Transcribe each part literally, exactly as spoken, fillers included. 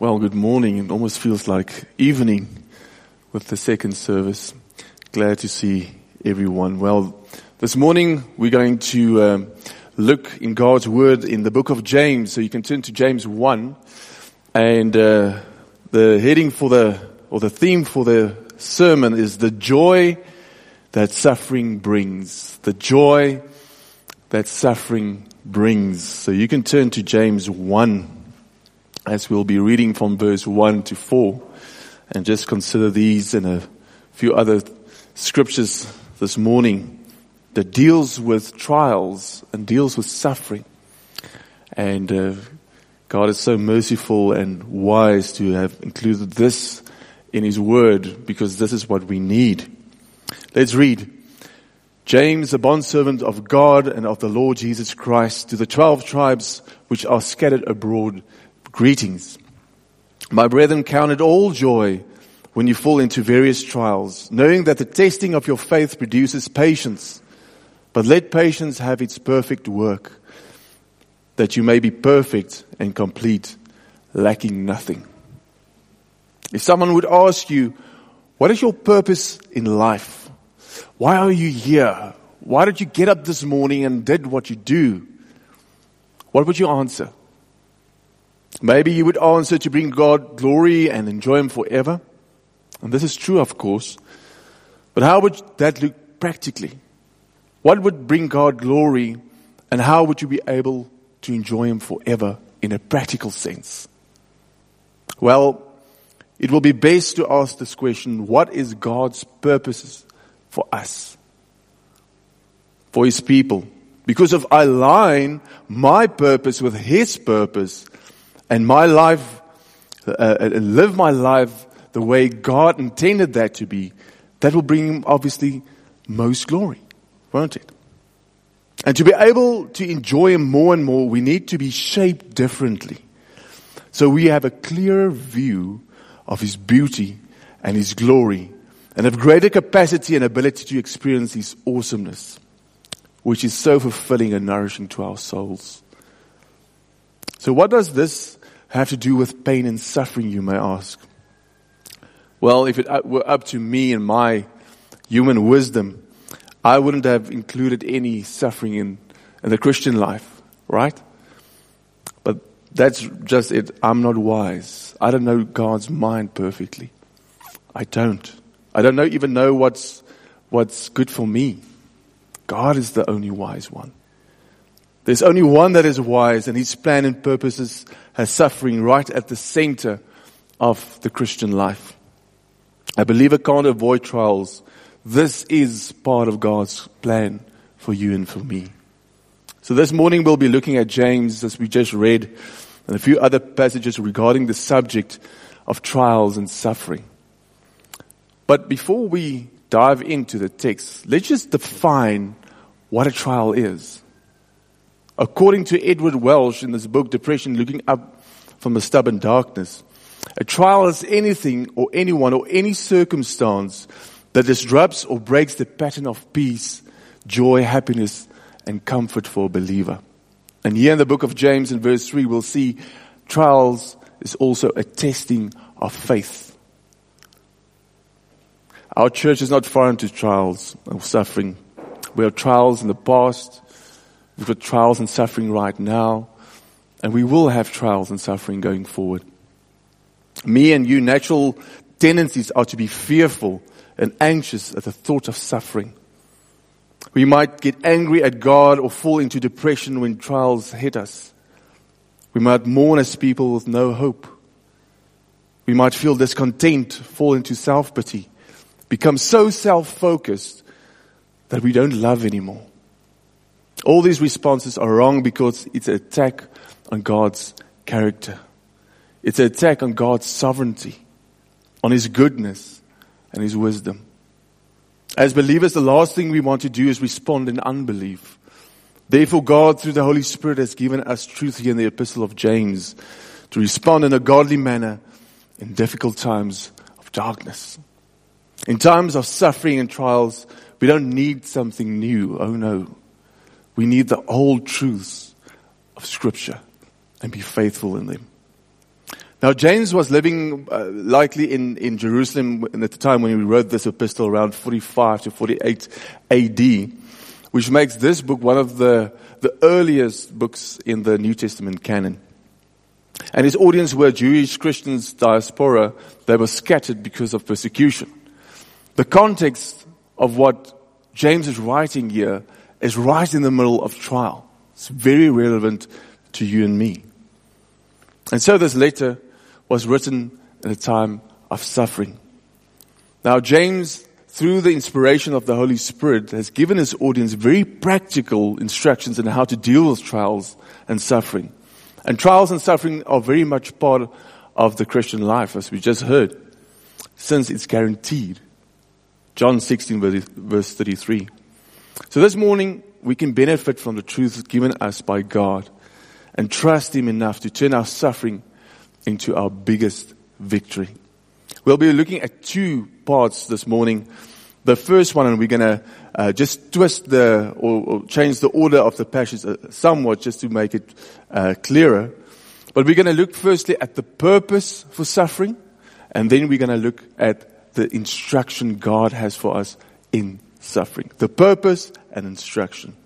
Well, good morning. It almost feels like evening with the second service. Glad to see everyone. Well, this morning we're going to um, look in God's Word in the book of James. So you can turn to James one. And uh, the heading for the, or the theme for the sermon is the joy that suffering brings. The joy that suffering brings. So you can turn to James one. As we'll be reading from verse one to four, and just consider these and a few other scriptures this morning that deals with trials and deals with suffering. And uh, God is so merciful and wise to have included this in His Word, because this is what we need. Let's read. James, a bondservant of God and of the Lord Jesus Christ, to the twelve tribes which are scattered abroad, greetings. My brethren, count it all joy when you fall into various trials, knowing that the testing of your faith produces patience. But let patience have its perfect work, that you may be perfect and complete, lacking nothing. If someone would ask you, what is your purpose in life? Why are you here? Why did you get up this morning and did what you do? What would you answer? Maybe you would answer to bring God glory and enjoy Him forever. And this is true, of course. But how would that look practically? What would bring God glory, and how would you be able to enjoy Him forever in a practical sense? Well, it will be best to ask this question: what is God's purposes for us, for His people? Because if I align my purpose with His purpose, and my life, uh, live my life the way God intended that to be, that will bring Him obviously most glory, won't it? And to be able to enjoy Him more and more, we need to be shaped differently. So we have a clearer view of His beauty and His glory, and have greater capacity and ability to experience His awesomeness, which is so fulfilling and nourishing to our souls. So what does this have to do with pain and suffering, you may ask? Well, if it were up to me and my human wisdom, I wouldn't have included any suffering in, in the Christian life, right? But that's just it. I'm not wise. I don't know God's mind perfectly. I don't. I don't know, even know what's, what's good for me. God is the only wise one. There's only one that is wise, and His plan and purposes has suffering right at the center of the Christian life. A believer can't avoid trials. This is part of God's plan for you and for me. So this morning we'll be looking at James, as we just read, and a few other passages regarding the subject of trials and suffering. But before we dive into the text, let's just define what a trial is. According to Edward Welsh in this book, Depression, Looking Up from the Stubborn Darkness, a trial is anything or anyone or any circumstance that disrupts or breaks the pattern of peace, joy, happiness, and comfort for a believer. And here in the book of James in verse three, we'll see trials is also a testing of faith. Our church is not foreign to trials or suffering. We have trials in the past. We've got trials and suffering right now, and we will have trials and suffering going forward. Me and you, natural tendencies are to be fearful and anxious at the thought of suffering. We might get angry at God or fall into depression when trials hit us. We might mourn as people with no hope. We might feel discontent, fall into self-pity, become so self-focused that we don't love anymore. All these responses are wrong because it's an attack on God's character. It's an attack on God's sovereignty, on His goodness and His wisdom. As believers, the last thing we want to do is respond in unbelief. Therefore, God, through the Holy Spirit, has given us truth here in the Epistle of James to respond in a godly manner in difficult times of darkness. In times of suffering and trials, we don't need something new. Oh no. We need the old truths of Scripture and be faithful in them. Now, James was living uh, likely in, in Jerusalem at the time when he wrote this epistle, around forty-five to forty-eight A D, which makes this book one of the, the earliest books in the New Testament canon. And his audience were Jewish Christians, diaspora. They were scattered because of persecution. The context of what James is writing here is right in the middle of trial. It's very relevant to you and me. And so this letter was written in a time of suffering. Now, James, through the inspiration of the Holy Spirit, has given his audience very practical instructions on how to deal with trials and suffering. And trials and suffering are very much part of the Christian life, as we just heard, since it's guaranteed. John sixteen, verse thirty-three. So this morning, we can benefit from the truth given us by God and trust Him enough to turn our suffering into our biggest victory. We'll be looking at two parts this morning. The first one, and we're going to uh, just twist the, or, or change the order of the passage uh, somewhat just to make it uh, clearer. But we're going to look firstly at the purpose for suffering, and then we're going to look at the instruction God has for us in suffering. The purpose and instruction.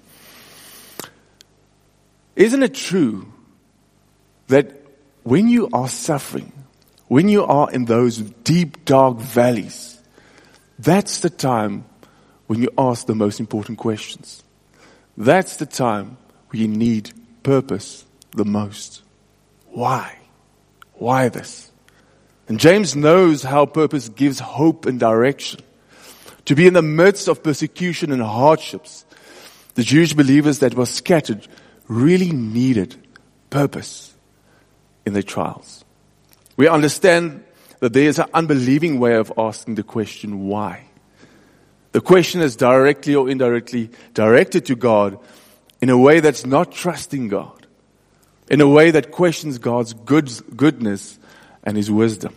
Isn't it true that when you are suffering, when you are in those deep, dark valleys, that's the time when you ask the most important questions. That's the time where you need purpose the most. Why? Why this? And James knows how purpose gives hope and direction. To be in the midst of persecution and hardships, the Jewish believers that were scattered really needed purpose in their trials. We understand that there is an unbelieving way of asking the question, why? The question is directly or indirectly directed to God in a way that's not trusting God, in a way that questions God's good, goodness and His wisdom.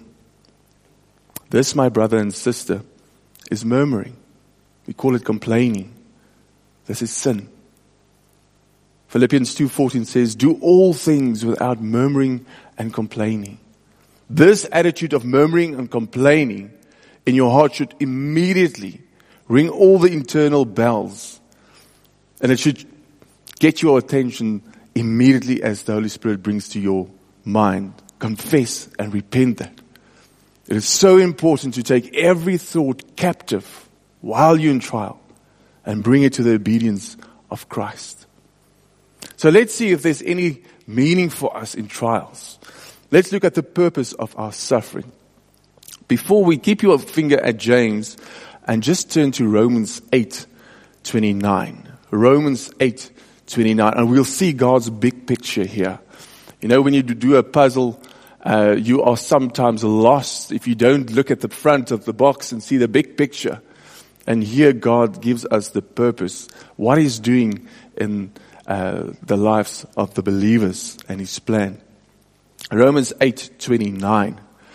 This, my brother and sister, is murmuring. We call it complaining. This is sin. Philippians two fourteen says, do all things without murmuring and complaining. This attitude of murmuring and complaining in your heart should immediately ring all the internal bells. And it should get your attention immediately as the Holy Spirit brings to your mind. Confess and repent that. It is so important to take every thought captive while you're in trial and bring it to the obedience of Christ. So let's see if there's any meaning for us in trials. Let's look at the purpose of our suffering. Before we keep your finger at James and just turn to Romans eight twenty-nine. Romans eight twenty-nine. And we'll see God's big picture here. You know, when you do a puzzle, uh, you are sometimes lost if you don't look at the front of the box and see the big picture. And here God gives us the purpose, what He's doing in uh, the lives of the believers and His plan. Romans eight twenty-nine.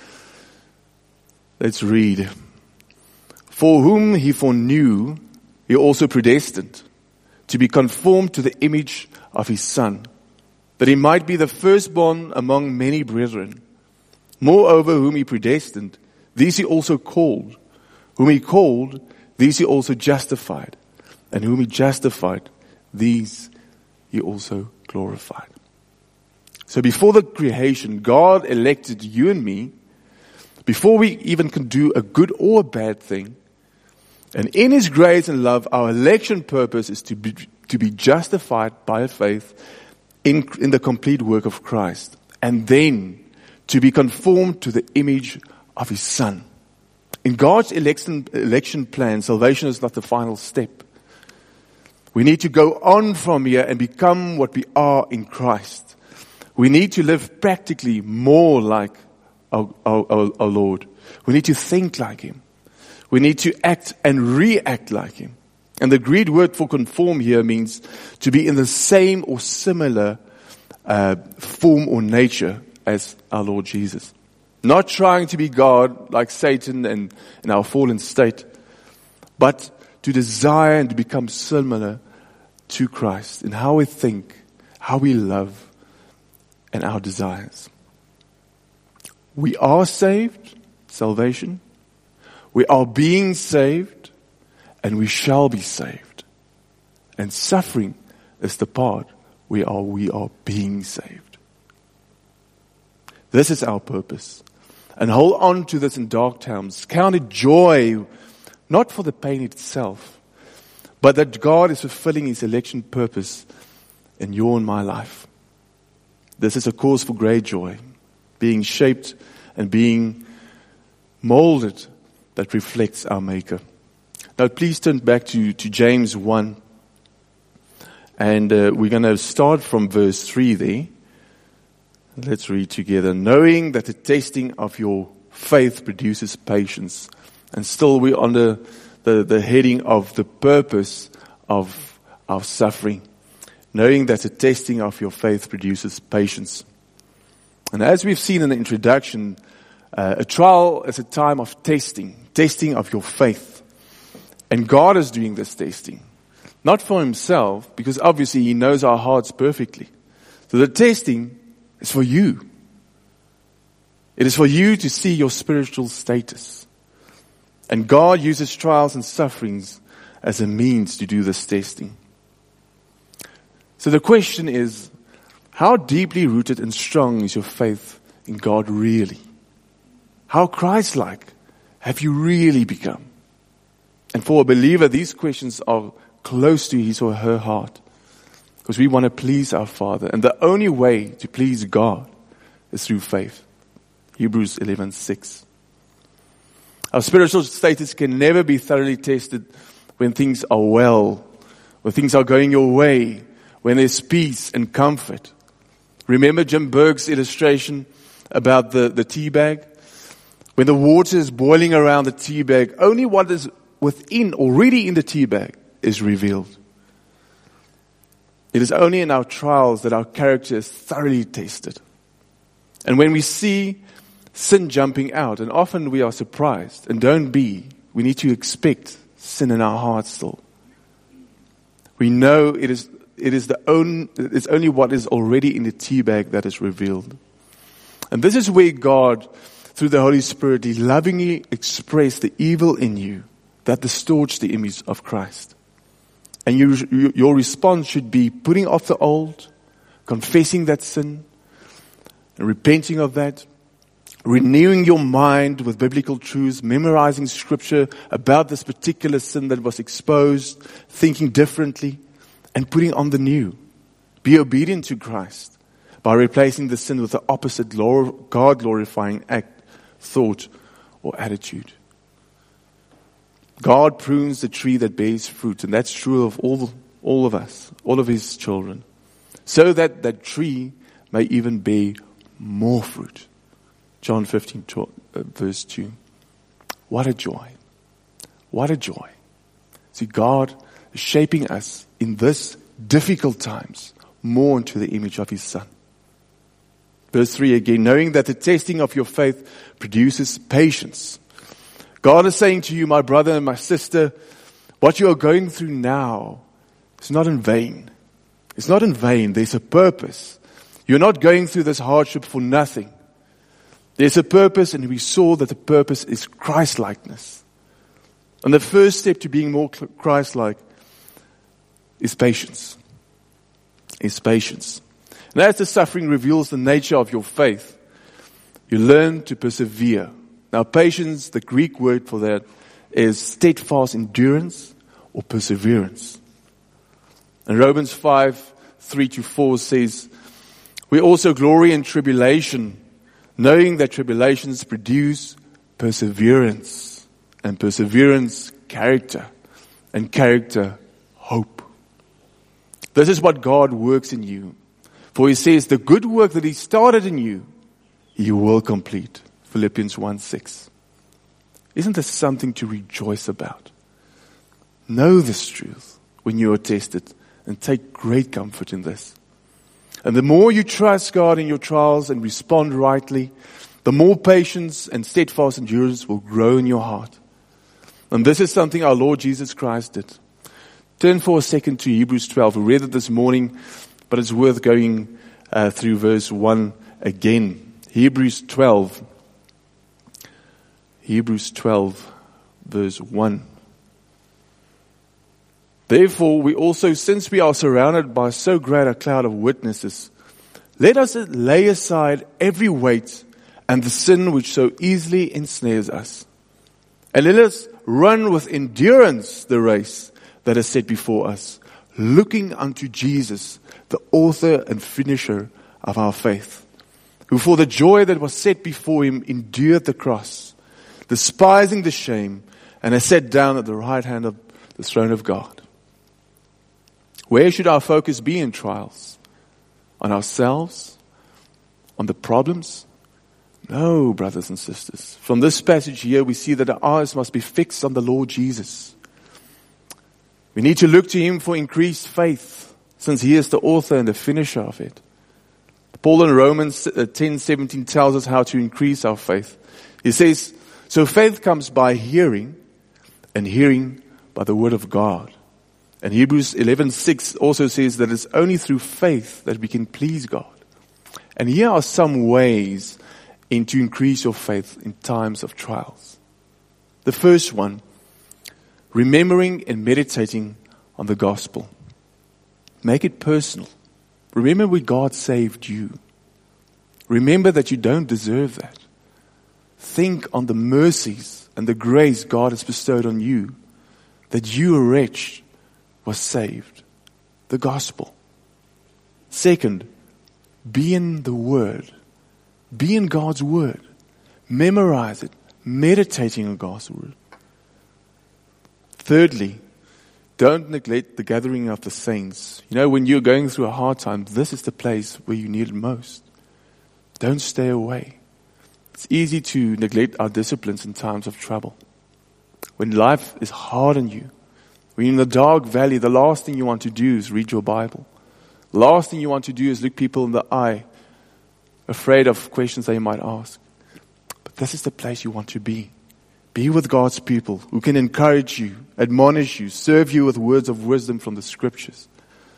Let's read. For whom He foreknew, He also predestined to be conformed to the image of His Son, that He might be the firstborn among many brethren. Moreover, whom He predestined, these He also called. Whom He called, these He also justified. And whom He justified, these He also glorified. So before the creation, God elected you and me, before we even can do a good or a bad thing. And in His grace and love, our election purpose is to be, to be justified by faith in, in the complete work of Christ. And then to be conformed to the image of His Son. In God's election, election plan, salvation is not the final step. We need to go on from here and become what we are in Christ. We need to live practically more like our, our, our, our Lord. We need to think like Him. We need to act and react like Him. And the Greek word for conform here means to be in the same or similar uh, form or nature as our Lord Jesus. Not trying to be God like Satan and in our fallen state, but to desire and to become similar to Christ in how we think, how we love, and our desires. We are saved, salvation. We are being saved, and we shall be saved. And suffering is the part where are we are being saved. This is our purpose. And hold on to this in dark times. Count it joy, not for the pain itself, but that God is fulfilling His election purpose in your and my life. This is a cause for great joy, being shaped and being molded that reflects our Maker. Now please turn back to, to James one. And uh, we're going to start from verse three there. Let's read together. Knowing that the testing of your faith produces patience. And still we're under the, the heading of the purpose of our suffering. Knowing that the testing of your faith produces patience. And as we've seen in the introduction, uh, a trial is a time of testing. Testing of your faith. And God is doing this testing. Not for Himself, because obviously He knows our hearts perfectly. So the testing is for you. It is for you to see your spiritual status. And God uses trials and sufferings as a means to do this testing. So the question is, how deeply rooted and strong is your faith in God really? How Christ-like have you really become? And for a believer, these questions are close to his or her heart. Because we want to please our Father. And the only way to please God is through faith. Hebrews eleven six. Our spiritual status can never be thoroughly tested when things are well, when things are going your way, when there's peace and comfort. Remember Jim Berg's illustration about the, the tea bag? When the water is boiling around the tea bag, only what is within, already in the tea bag, is revealed. It is only in our trials that our character is thoroughly tested. And when we see sin jumping out, and often we are surprised, and don't be, we need to expect sin in our hearts still. We know it is it is the own it's only what is already in the tea bag that is revealed. And this is where God, through the Holy Spirit, He lovingly expressed the evil in you that distorts the image of Christ. And you, you, your response should be putting off the old, confessing that sin, and repenting of that, renewing your mind with biblical truths, memorizing scripture about this particular sin that was exposed, thinking differently, and putting on the new. Be obedient to Christ by replacing the sin with the opposite God-glorifying act, thought, or attitude. God prunes the tree that bears fruit, and that's true of all, all of us, all of His children, so that that tree may even bear more fruit. John fifteen, verse two. What a joy. What a joy. See, God is shaping us in this difficult times more into the image of His Son. Verse three again, knowing that the testing of your faith produces patience. God is saying to you, my brother and my sister, what you are going through now is not in vain. It's not in vain. There's a purpose. You're not going through this hardship for nothing. There's a purpose, and we saw that the purpose is Christ-likeness. And the first step to being more Christ-like is patience. Is patience. And as the suffering reveals the nature of your faith, you learn to persevere. Now, patience, the Greek word for that, is steadfast endurance or perseverance. And Romans five, three to four says, we also glory in tribulation, knowing that tribulations produce perseverance, and perseverance, character, and character, hope. This is what God works in you. For He says, the good work that He started in you, He will complete. Philippians one six. Isn't this something to rejoice about? Know this truth when you are tested, and take great comfort in this. And the more you trust God in your trials and respond rightly, the more patience and steadfast endurance will grow in your heart. And this is something our Lord Jesus Christ did. Turn for a second to Hebrews twelve. We read it this morning, but it's worth going uh, through verse one again. Hebrews twelve. Hebrews twelve, verse one. Therefore, we also, since we are surrounded by so great a cloud of witnesses, let us lay aside every weight and the sin which so easily ensnares us. And let us run with endurance the race that is set before us, looking unto Jesus, the author and finisher of our faith, who for the joy that was set before him endured the cross, despising the shame, and has sat down at the right hand of the throne of God. Where should our focus be in trials? On ourselves? On the problems? No, brothers and sisters. From this passage here, we see that our eyes must be fixed on the Lord Jesus. We need to look to him for increased faith, since he is the author and the finisher of it. Paul in Romans ten seventeen tells us how to increase our faith. He says, so faith comes by hearing, and hearing by the word of God. And Hebrews eleven six also says that it's only through faith that we can please God. And here are some ways in to increase your faith in times of trials. The first one, remembering and meditating on the gospel. Make it personal. Remember where God saved you. Remember that you don't deserve that. Think on the mercies and the grace God has bestowed on you, that you, a wretch, was saved. The gospel. Second, be in the Word. Be in God's Word. Memorize it. Meditating on God's Word. Thirdly, don't neglect the gathering of the saints. You know, when you're going through a hard time, this is the place where you need it most. Don't stay away. It's easy to neglect our disciplines in times of trouble. When life is hard on you, when you're in the dark valley, the last thing you want to do is read your Bible. The last thing you want to do is look people in the eye, afraid of questions they might ask. But this is the place you want to be. Be with God's people who can encourage you, admonish you, serve you with words of wisdom from the Scriptures.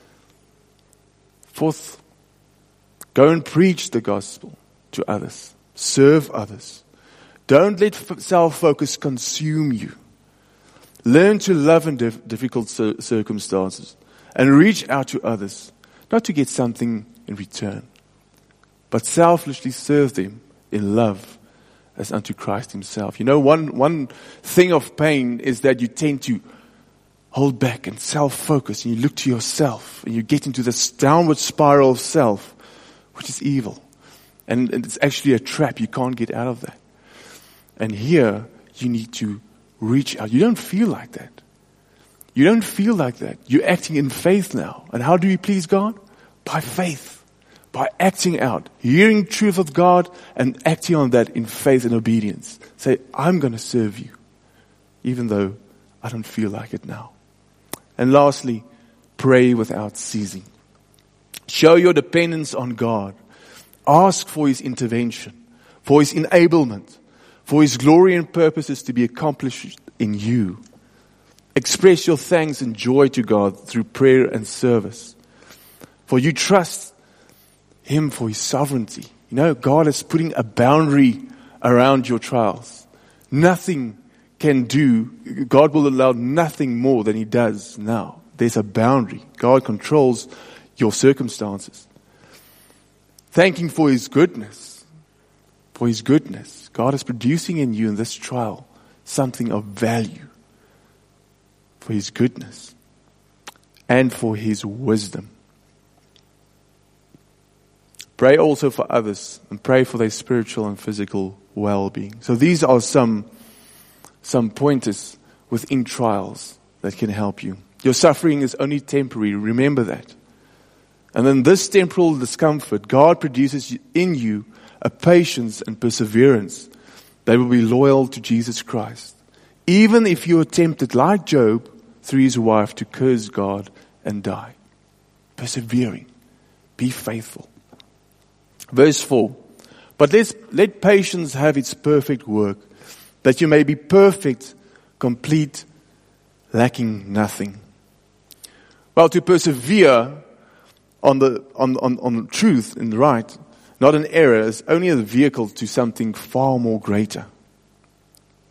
Fourth, go and preach the gospel to others. Serve others. Don't let self-focus consume you. Learn to love in dif- difficult cir- circumstances and reach out to others, not to get something in return, but selflessly serve them in love as unto Christ himself. You know, one, one thing of pain is that you tend to hold back and self-focus, and you look to yourself, and you get into this downward spiral of self, which is evil. And, and it's actually a trap. You can't get out of that. And here, you need to reach out. You don't feel like that. You don't feel like that. You're acting in faith now. And how do you please God? By faith. By acting out, hearing truth of God and acting on that in faith and obedience. Say, I'm going to serve you, even though I don't feel like it now. And lastly, pray without ceasing. Show your dependence on God. Ask for his intervention, for his enablement, for his glory and purposes to be accomplished in you. Express your thanks and joy to God through prayer and service. For you trust him for his sovereignty. You know, God is putting a boundary around your trials. Nothing can do, God will allow nothing more than he does now. There's a boundary. God controls your circumstances. Thank him for his goodness. For his goodness. God is producing in you in this trial something of value. For his goodness. And for his wisdom. Pray also for others and pray for their spiritual and physical well-being. So these are some, some pointers within trials that can help you. Your suffering is only temporary. Remember that. And then this temporal discomfort, God produces in you a patience and perseverance that will be loyal to Jesus Christ. Even if you are tempted, like Job, through his wife, to curse God and die. Persevering. Be faithful. Verse four, but let's, let patience have its perfect work, that you may be perfect, complete, lacking nothing. Well, to persevere on the on, on, on truth and right, not an error, is only a vehicle to something far more greater.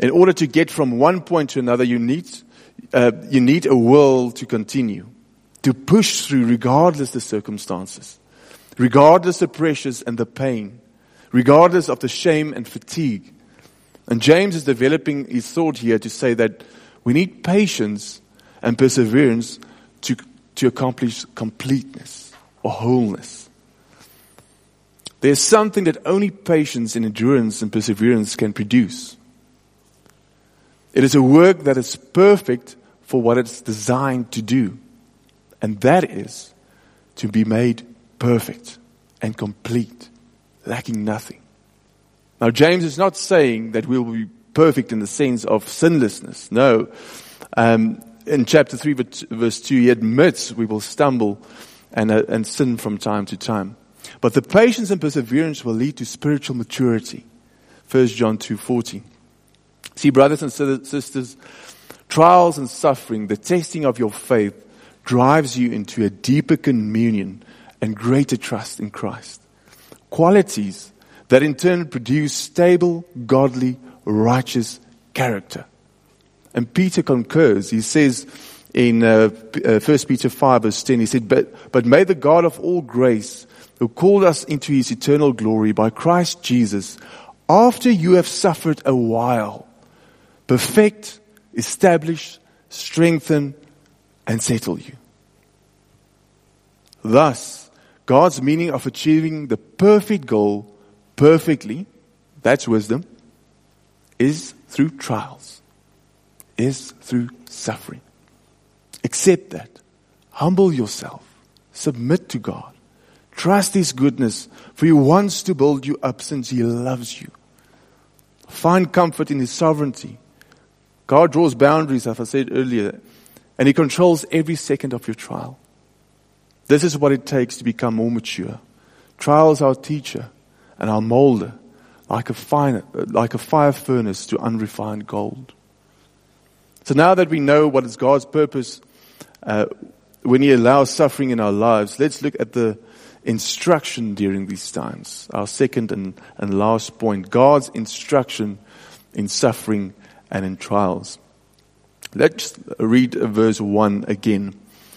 In order to get from one point to another, you need, uh, you need a will to continue, to push through regardless the circumstances, regardless the pressures and the pain, regardless of the shame and fatigue. And James is developing his thought here to say that we need patience and perseverance to, to accomplish completeness or wholeness. There's something that only patience and endurance and perseverance can produce. It is a work that is perfect for what it's designed to do. And that is to be made perfect and complete, lacking nothing. Now, James is not saying that we will be perfect in the sense of sinlessness. No. Um, in chapter three, verse two, he admits we will stumble and, uh, and sin from time to time. But the patience and perseverance will lead to spiritual maturity. First John two fourteen. See, brothers and sisters, trials and suffering, the testing of your faith, drives you into a deeper communion and greater trust in Christ. Qualities that in turn produce stable, godly, righteous character. And Peter concurs. He says in uh, uh, First Peter five verse ten, he said, but, but may the God of all grace, who called us into his eternal glory by Christ Jesus, after you have suffered a while, perfect, establish, strengthen, and settle you. Thus, God's meaning of achieving the perfect goal perfectly, that's wisdom, is through trials, is through suffering. Accept that. Humble yourself. Submit to God. Trust his goodness, for he wants to build you up since he loves you. Find comfort in his sovereignty. God draws boundaries, as I said earlier, and he controls every second of your trial. This is what it takes to become more mature. Trials are our teacher and our molder, like a fire, like a fire furnace to unrefined gold. So now that we know what is God's purpose uh, when he allows suffering in our lives, let's look at the instruction during these times. Our second and, and last point, God's instruction in suffering and in trials. Let's read verse one again.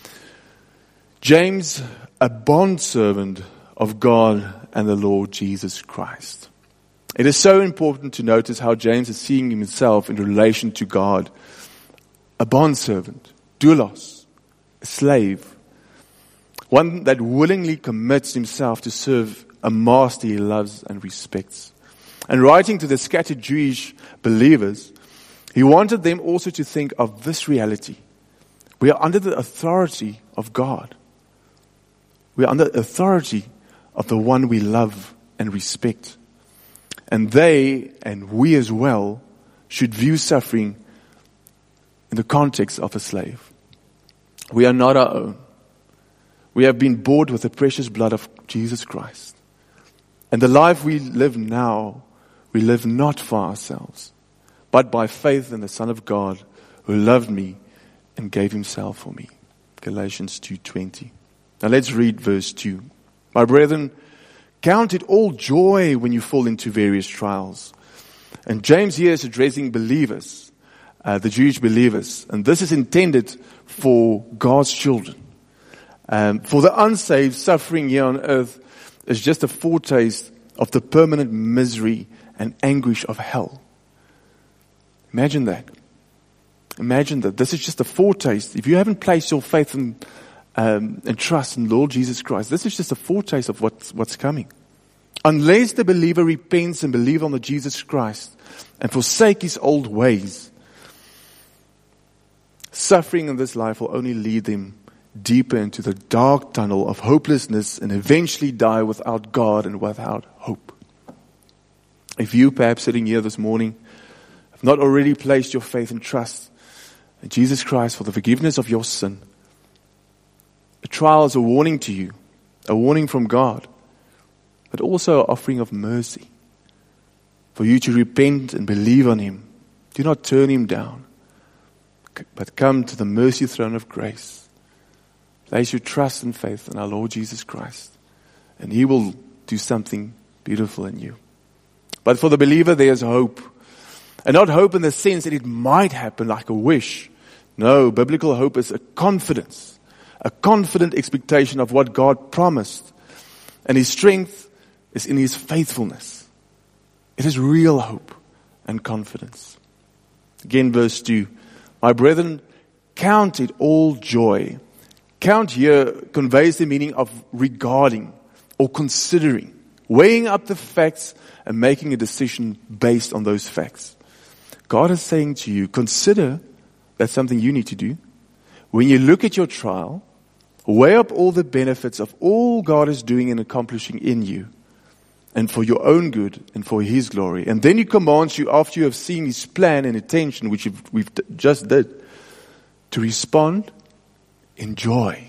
James, a bondservant of God and the Lord Jesus Christ. It is so important to notice how James is seeing himself in relation to God. A bondservant, doulos, a slave. One that willingly commits himself to serve a master he loves and respects. And writing to the scattered Jewish believers, he wanted them also to think of this reality. We are under the authority of God. We are under the authority of the one we love and respect. And they, and we as well, should view suffering in the context of a slave. We are not our own. We have been bought with the precious blood of Jesus Christ. And the life we live now, we live not for ourselves, but by faith in the Son of God who loved me and gave himself for me. Galatians two twenty. Now let's read verse two. My brethren, count it all joy when you fall into various trials. And James here is addressing believers, uh, the Jewish believers. And this is intended for God's children. Um, for the unsaved, suffering here on earth is just a foretaste of the permanent misery and anguish of hell. Imagine that. Imagine that. This is just a foretaste. If you haven't placed your faith and, um, and trust in Lord Jesus Christ, this is just a foretaste of what's, what's coming. Unless the believer repents and believes on the Jesus Christ and forsake his old ways, suffering in this life will only lead them deeper into the dark tunnel of hopelessness and eventually die without God and without hope. If you, perhaps sitting here this morning, have not already placed your faith and trust in Jesus Christ for the forgiveness of your sin, the trial is a warning to you, a warning from God, but also an offering of mercy for you to repent and believe on him. Do not turn him down, but come to the mercy throne of grace. Place your trust and faith in our Lord Jesus Christ, and he will do something beautiful in you. But for the believer, there is hope. And not hope in the sense that it might happen like a wish. No, biblical hope is a confidence, a confident expectation of what God promised. And His strength is in His faithfulness. It is real hope and confidence. Again, verse two. My brethren, count it all joy. Count here conveys the meaning of regarding or considering, weighing up the facts and making a decision based on those facts. God is saying to you, consider that's something you need to do. When you look at your trial, weigh up all the benefits of all God is doing and accomplishing in you, and for your own good and for His glory. And then He commands you, after you have seen His plan and intention, which we've just did, to respond in joy.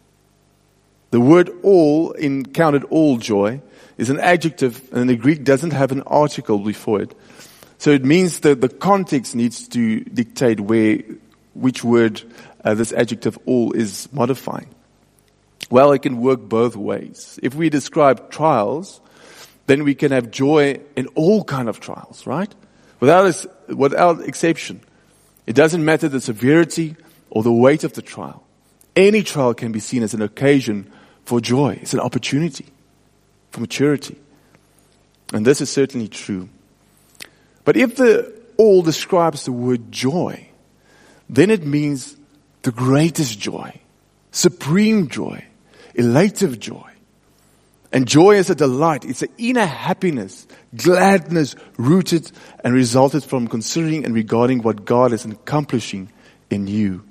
The word all in counted all joy is an adjective, and the Greek doesn't have an article before it. So it means that the context needs to dictate where, which word uh, this adjective all is modifying. Well, it can work both ways. If we describe trials, then we can have joy in all kind of trials, right? Without, without exception. It doesn't matter the severity or the weight of the trial. Any trial can be seen as an occasion for joy. It's an opportunity for maturity. And this is certainly true. But if the all describes the word joy, then it means the greatest joy, supreme joy, elative joy. And joy is a delight. It's an inner happiness, gladness rooted and resulted from considering and regarding what God is accomplishing in you.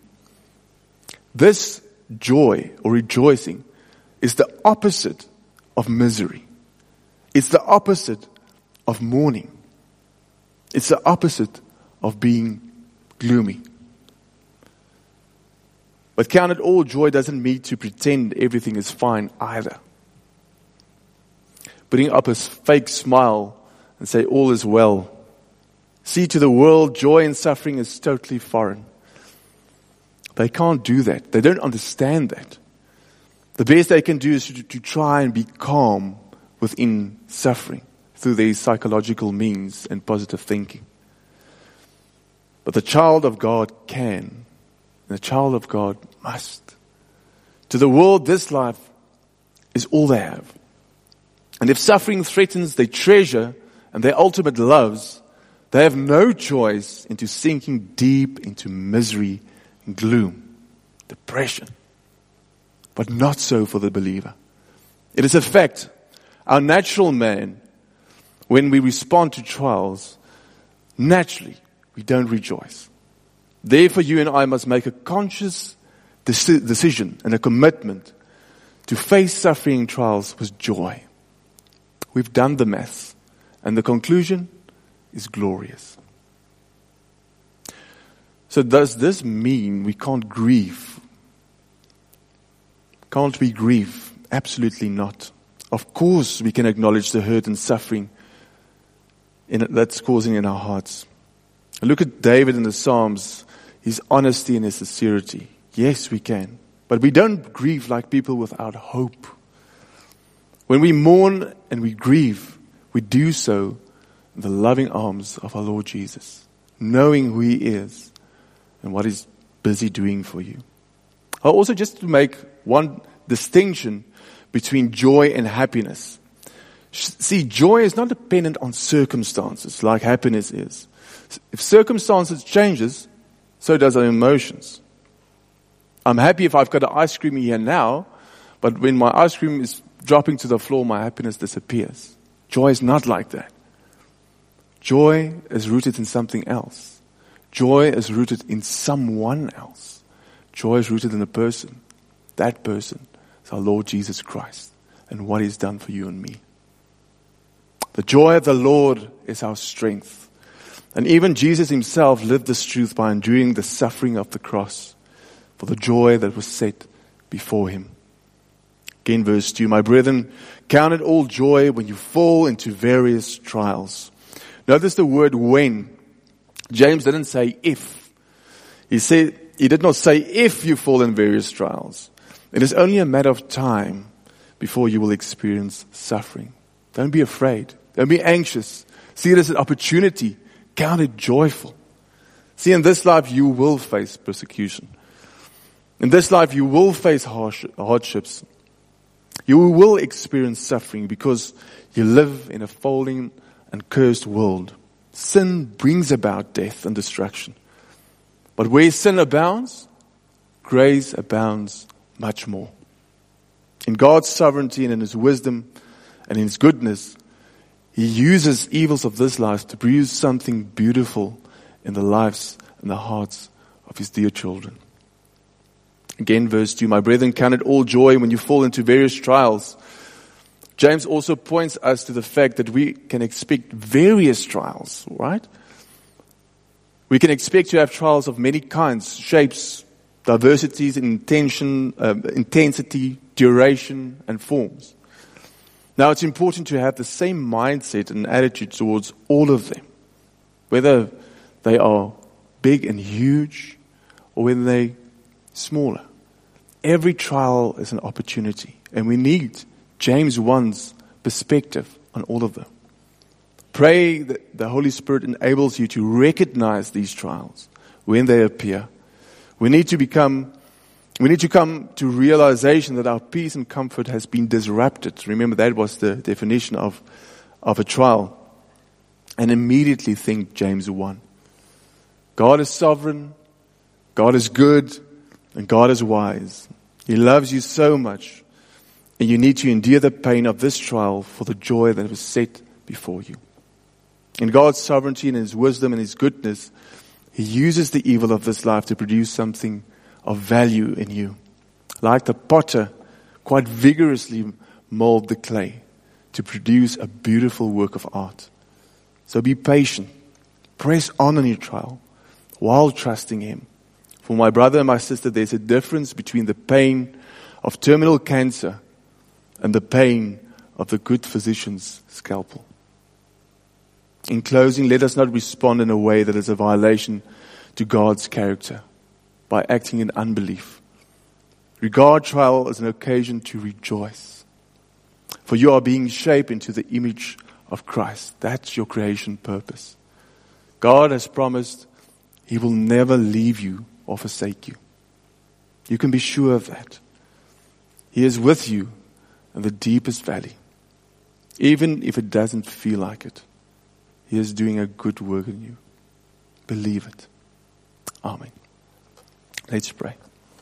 This joy or rejoicing is the opposite of misery. It's the opposite of mourning. It's the opposite of being gloomy. But count it all joy doesn't mean to pretend everything is fine either. Putting up a fake smile and say all is well. See, to the world, joy and suffering is totally foreign. They can't do that. They don't understand that. The best they can do is to, to try and be calm within suffering through their psychological means and positive thinking. But the child of God can, and the child of God must. To the world, this life is all they have. And if suffering threatens their treasure and their ultimate loves, they have no choice into sinking deep into misery, gloom, depression. But not so for the believer. It is a fact. Our natural man, when we respond to trials, naturally we don't rejoice. Therefore, you and I must make a conscious deci- decision and a commitment to face suffering and trials with joy. We've done the maths, and the conclusion is glorious. So does this mean we can't grieve? Can't we grieve? Absolutely not. Of course we can acknowledge the hurt and suffering in, that's causing in our hearts. Look at David in the Psalms, his honesty and his sincerity. Yes, we can. But we don't grieve like people without hope. When we mourn and we grieve, we do so in the loving arms of our Lord Jesus, knowing who He is and what He's busy doing for you. Also, just to make one distinction between joy and happiness. See, joy is not dependent on circumstances like happiness is. If circumstances changes, so does our emotions. I'm happy if I've got an ice cream here now, but when my ice cream is dropping to the floor, my happiness disappears. Joy is not like that. Joy is rooted in something else. Joy is rooted in someone else. Joy is rooted in a person. That person is our Lord Jesus Christ and what He's done for you and me. The joy of the Lord is our strength. And even Jesus Himself lived this truth by enduring the suffering of the cross for the joy that was set before Him. Again, verse two, my brethren, count it all joy when you fall into various trials. Notice the word when. James didn't say if. He said, he did not say if you fall in various trials. It is only a matter of time before you will experience suffering. Don't be afraid. Don't be anxious. See it as an opportunity Count it joyful. See, in this life you will face persecution. In this life you will face harsh, hardships. You will experience suffering because you live in a fallen and cursed world. Sin brings about death and destruction. But where sin abounds, grace abounds much more. In God's sovereignty and in His wisdom and in His goodness, He uses evils of this life to produce something beautiful in the lives and the hearts of His dear children. Again, verse two, my brethren, count it all joy when you fall into various trials. James also points us to the fact that we can expect various trials, right? We can expect to have trials of many kinds, shapes, diversities in intention, uh, intensity, duration, and forms. Now, it's important to have the same mindset and attitude towards all of them, whether they are big and huge or whether they're smaller. Every trial is an opportunity, and we need James one's perspective on all of them. Pray that the Holy Spirit enables you to recognize these trials when they appear. We need to become, we need to come to realization that our peace and comfort has been disrupted. Remember, that was the definition of, of a trial. And immediately think James one. God is sovereign, God is good, and God is wise. He loves you so much, and you need to endure the pain of this trial for the joy that was set before you. In God's sovereignty and His wisdom and His goodness, He uses the evil of this life to produce something of value in you. Like the potter quite vigorously mold the clay to produce a beautiful work of art. So be patient. Press on in your trial while trusting Him. For my brother and my sister, there's a difference between the pain of terminal cancer and the pain of the good physician's scalpel. In closing, let us not respond in a way that is a violation to God's character by acting in unbelief. Regard trial as an occasion to rejoice. For you are being shaped into the image of Christ. That's your creation purpose. God has promised He will never leave you or forsake you. You can be sure of that. He is with you in the deepest valley. Even if it doesn't feel like it, He is doing a good work in you. Believe it. Amen. Let's pray.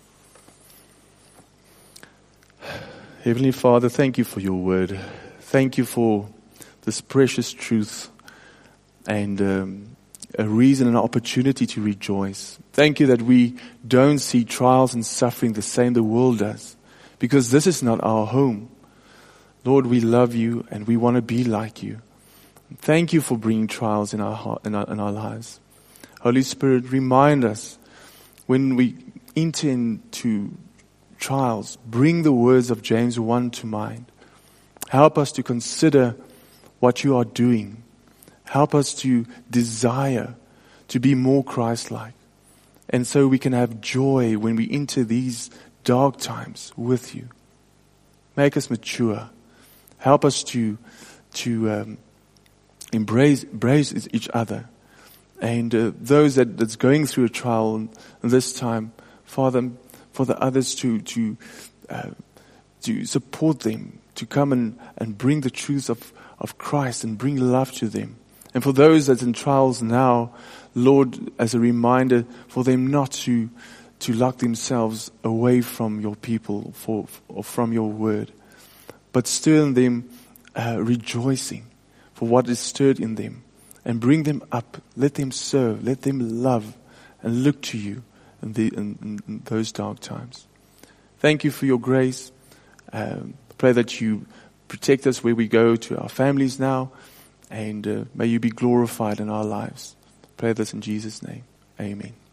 Heavenly Father, thank you for your word. Thank you for this precious truth and um, a reason and opportunity to rejoice. Thank you that we don't see trials and suffering the same the world does, because this is not our home. Lord, we love you and we want to be like you. Thank you for bringing trials in our heart, in our, in our lives. Holy Spirit, remind us when we enter into trials, bring the words of James one to mind. Help us to consider what you are doing. Help us to desire to be more Christ-like. And so we can have joy when we enter these dark times with you. Make us mature. Help us to, to um, embrace, embrace each other. And uh, those that, that's going through a trial this time, Father, for the others to to uh, to support them, to come and, and bring the truth of, of Christ and bring love to them. And for those that's in trials now, Lord, as a reminder for them not to to lock themselves away from your people for or from your word, but stir in them uh, rejoicing for what is stirred in them, and bring them up. Let them serve, let them love, and look to you in, the, in, in those dark times. Thank you for your grace. Um, pray that you protect us where we go to our families now, and uh, may you be glorified in our lives. Pray this in Jesus' name. Amen.